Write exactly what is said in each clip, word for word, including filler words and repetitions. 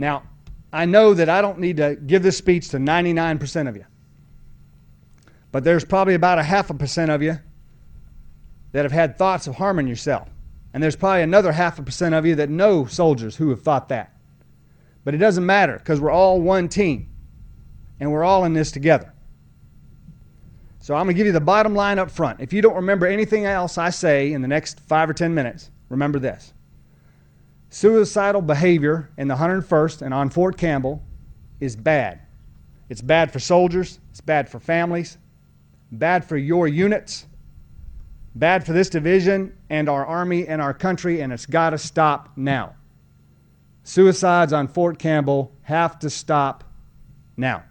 Now, I know that I don't need to give this speech to ninety-nine percent of you, but there's probably about a half a percent of you that have had thoughts of harming yourself. And there's probably another half a percent of you that know soldiers who have thought that. But it doesn't matter, because we're all one team, and we're all in this together. So I'm going to give you the bottom line up front. If you don't remember anything else I say in the next five or ten minutes, remember this. Suicidal behavior in the one hundred first and on Fort Campbell is bad. It's bad for soldiers. It's bad for families. Bad for your units. Bad for this division and our Army and our country, and it's got to stop now. Suicides on Fort Campbell have to stop now.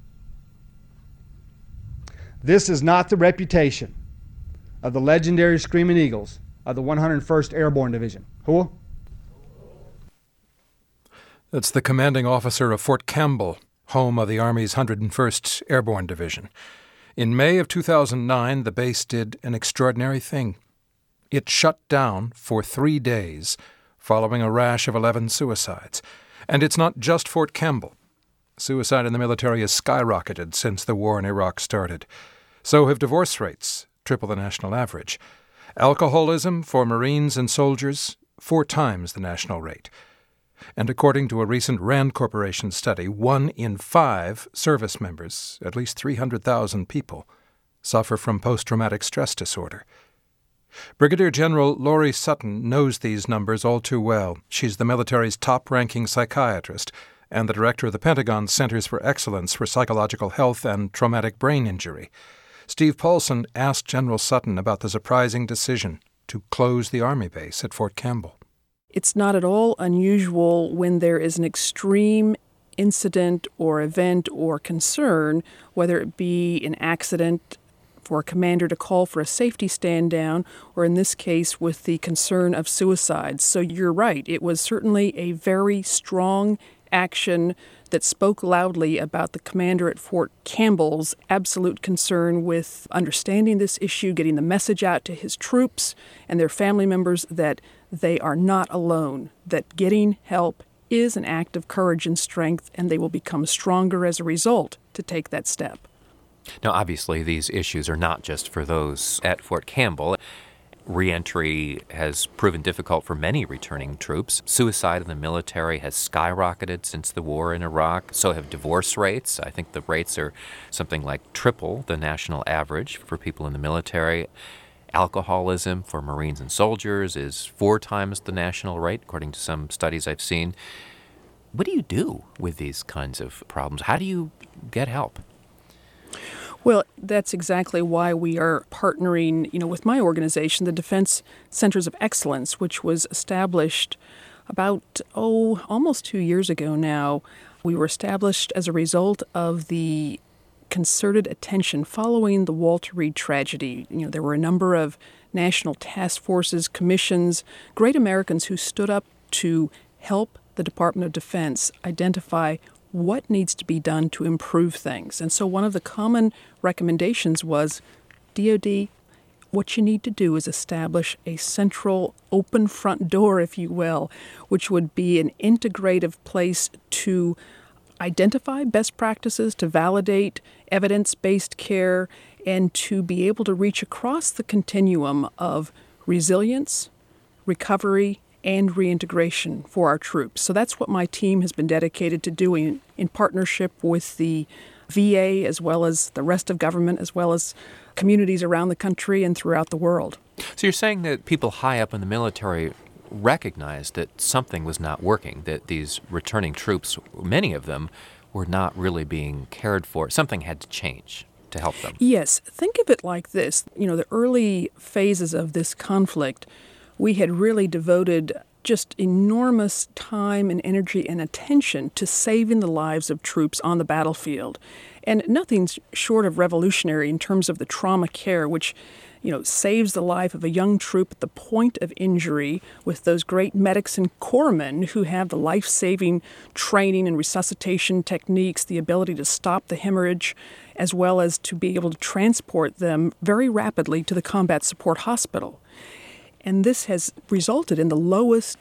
This is not the reputation of the legendary Screaming Eagles of the one hundred first Airborne Division. Who? That's the commanding officer of Fort Campbell, home of the Army's one hundred first Airborne Division. In May of two thousand nine, the base did an extraordinary thing. It shut down for three days following a rash of eleven suicides. And it's not just Fort Campbell. Suicide in the military has skyrocketed since the war in Iraq started. So have divorce rates, triple the national average. Alcoholism for Marines and soldiers, four times the national rate. And according to a recent RAND Corporation study, one in five service members, at least three hundred thousand people, suffer from post-traumatic stress disorder. Brigadier General Lori Sutton knows these numbers all too well. She's the military's top-ranking psychiatrist and the director of the Pentagon's Centers for Excellence for Psychological Health and Traumatic Brain Injury. Steve Paulson asked General Sutton about the surprising decision to close the Army base at Fort Campbell. It's not at all unusual when there is an extreme incident or event or concern, whether it be an accident, for a commander to call for a safety stand down, or in this case with the concern of suicide. So you're right, it was certainly a very strong action that spoke loudly about the commander at Fort Campbell's absolute concern with understanding this issue, getting the message out to his troops and their family members that they are not alone, that getting help is an act of courage and strength, and they will become stronger as a result to take that step. Now, obviously, these issues are not just for those at Fort Campbell. Reentry has proven difficult for many returning troops. Suicide in the military has skyrocketed since the war in Iraq. So have divorce rates. I think the rates are something like triple the national average for people in the military. Alcoholism for Marines and soldiers is four times the national rate, according to some studies I've seen. What do you do with these kinds of problems? How do you get help? Well, that's exactly why we are partnering, you know, with my organization, the Defense Centers of Excellence, which was established about, oh, almost two years ago now. We were established as a result of the concerted attention following the Walter Reed tragedy. You know, there were a number of national task forces, commissions, great Americans who stood up to help the Department of Defense identify what needs to be done to improve things. And so one of the common recommendations was, D O D, what you need to do is establish a central open front door, if you will, which would be an integrative place to identify best practices, to validate evidence-based care, and to be able to reach across the continuum of resilience, recovery, and reintegration for our troops. So that's what my team has been dedicated to doing in partnership with the V A as well as the rest of government, as well as communities around the country and throughout the world. So you're saying that people high up in the military recognized that something was not working, that these returning troops, many of them, were not really being cared for. Something had to change to help them. Yes. Think of it like this. You know, the early phases of this conflict, we had really devoted just enormous time and energy and attention to saving the lives of troops on the battlefield. And nothing's short of revolutionary in terms of the trauma care, which, you know, saves the life of a young troop at the point of injury with those great medics and corpsmen who have the life-saving training and resuscitation techniques, the ability to stop the hemorrhage, as well as to be able to transport them very rapidly to the combat support hospital. And this has resulted in the lowest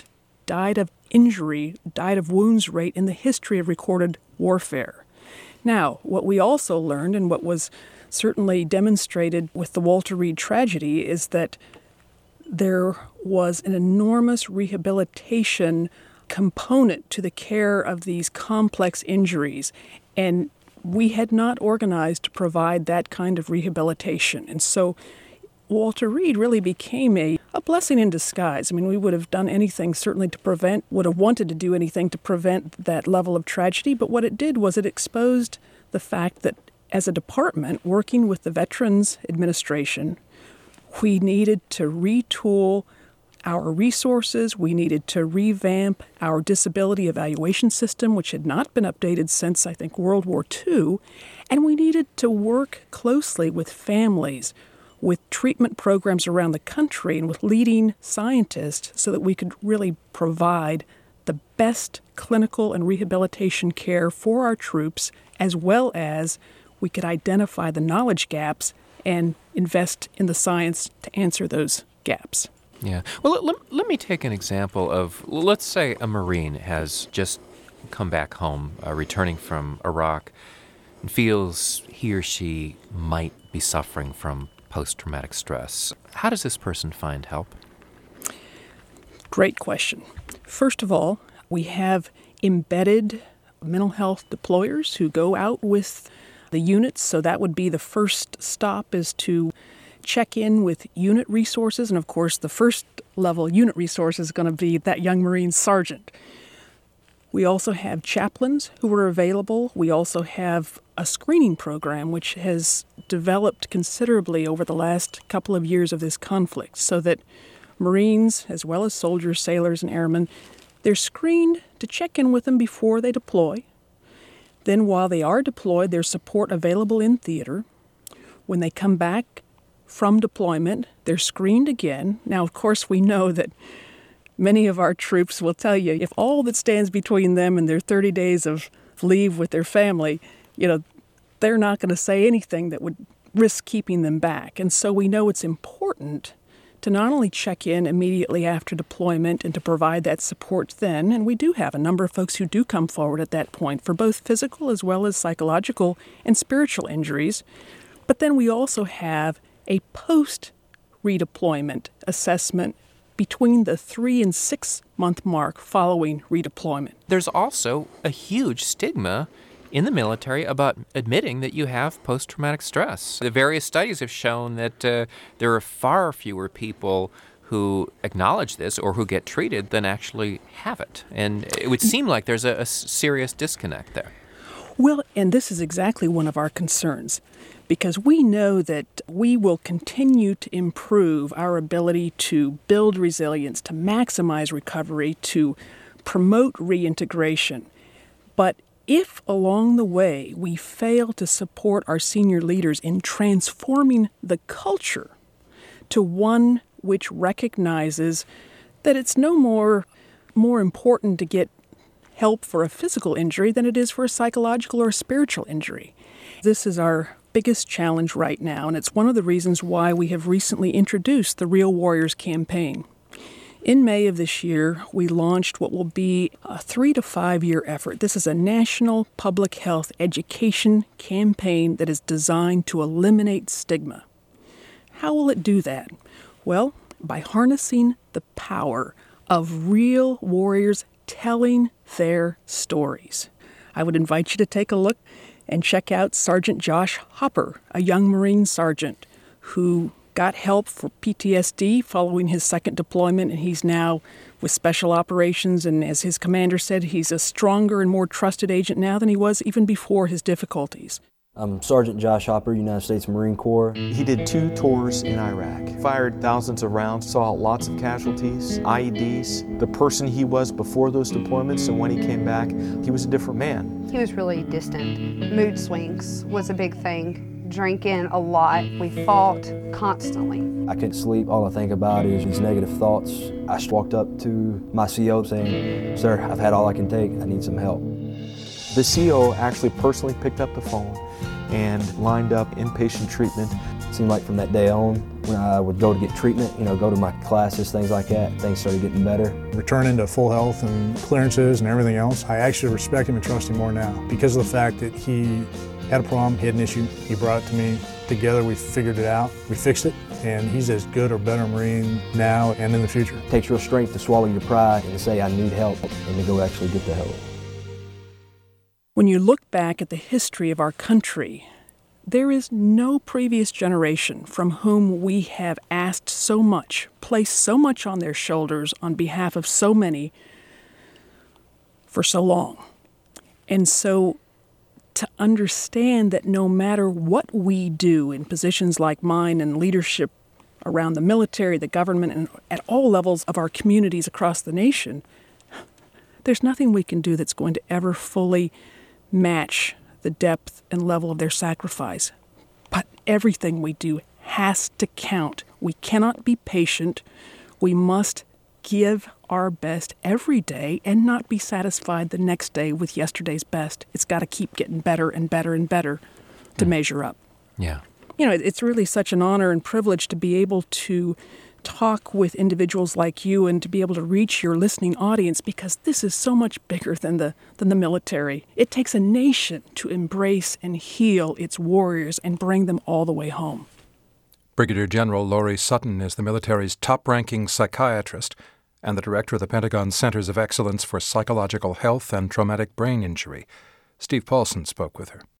died of injury, died of wounds rate in the history of recorded warfare. Now, what we also learned, and what was certainly demonstrated with the Walter Reed tragedy, is that there was an enormous rehabilitation component to the care of these complex injuries, and we had not organized to provide that kind of rehabilitation. And so Walter Reed really became a, a blessing in disguise. I mean, we would have done anything certainly to prevent, would have wanted to do anything to prevent that level of tragedy, but what it did was it exposed the fact that as a department working with the Veterans Administration, we needed to retool our resources, we needed to revamp our disability evaluation system, which had not been updated since, I think, World War Two, and we needed to work closely with families, with treatment programs around the country, and with leading scientists so that we could really provide the best clinical and rehabilitation care for our troops, as well as we could identify the knowledge gaps and invest in the science to answer those gaps. Yeah. Well, let, let me take an example of, let's say a Marine has just come back home, uh, returning from Iraq, and feels he or she might be suffering from post-traumatic stress. How does this person find help? Great question. First of all, we have embedded mental health deployers who go out with the units, so that would be the first stop, is to check in with unit resources, and of course the first level unit resource is going to be that young Marine sergeant. We also have chaplains who are available. We also have a screening program which has developed considerably over the last couple of years of this conflict, so that Marines, as well as soldiers, sailors, and airmen, they're screened to check in with them before they deploy. Then while they are deployed, there's support available in theater. When they come back from deployment, they're screened again. Now, of course, we know that many of our troops will tell you if all that stands between them and their thirty days of leave with their family, you know, they're not going to say anything that would risk keeping them back. And so we know it's important to not only check in immediately after deployment and to provide that support then, and we do have a number of folks who do come forward at that point for both physical as well as psychological and spiritual injuries, but then we also have a post-redeployment assessment between the three and six month mark following redeployment. There's also a huge stigma in the military about admitting that you have post-traumatic stress. The various studies have shown that uh, there are far fewer people who acknowledge this or who get treated than actually have it. And it would seem like there's a, a serious disconnect there. Well, and this is exactly one of our concerns, because we know that we will continue to improve our ability to build resilience, to maximize recovery, to promote reintegration. But if along the way we fail to support our senior leaders in transforming the culture to one which recognizes that it's no more more important to get help for a physical injury than it is for a psychological or a spiritual injury. This is our biggest challenge right now, and it's one of the reasons why we have recently introduced the Real Warriors campaign. In May of this year, we launched what will be a three to five year effort. This is a national public health education campaign that is designed to eliminate stigma. How will it do that? Well, by harnessing the power of real warriors telling their stories. I would invite you to take a look and check out Sergeant Josh Hopper, a young Marine sergeant who got help for P T S D following his second deployment, and he's now with Special Operations, and as his commander said, he's a stronger and more trusted agent now than he was even before his difficulties. I'm Sergeant Josh Hopper, United States Marine Corps. He did two tours in Iraq, fired thousands of rounds, saw lots of casualties, I E Ds. The person he was before those deployments and when he came back, he was a different man. He was really distant. Mood swings was a big thing. Drinking a lot. We fought constantly. I couldn't sleep. All I think about is these negative thoughts. I just walked up to my C O saying, "Sir, I've had all I can take. I need some help." The C O actually personally picked up the phone and lined up inpatient treatment. It seemed like from that day on, when I would go to get treatment, you know, go to my classes, things like that, things started getting better. Returning to full health and clearances and everything else, I actually respect him and trust him more now because of the fact that he had a problem, he had an issue, he brought it to me. Together we figured it out, we fixed it, and he's as good or better Marine now and in the future. It takes real strength to swallow your pride and to say I need help and to go actually get the help. When you look back at the history of our country, there is no previous generation from whom we have asked so much, placed so much on their shoulders on behalf of so many for so long. And so to understand that no matter what we do in positions like mine and leadership around the military, the government, and at all levels of our communities across the nation, there's nothing we can do that's going to ever fully match the depth and level of their sacrifice. But everything we do has to count. We cannot be patient. We must give our best every day and not be satisfied the next day with yesterday's best. It's got to keep getting better and better and better to mm. measure up. Yeah. You know, it's really such an honor and privilege to be able to talk with individuals like you and to be able to reach your listening audience, because this is so much bigger than the than the military. It takes a nation to embrace and heal its warriors and bring them all the way home. Brigadier General Lori Sutton is the military's top-ranking psychiatrist and the director of the Pentagon's Centers of Excellence for Psychological Health and Traumatic Brain Injury. Steve Paulson spoke with her.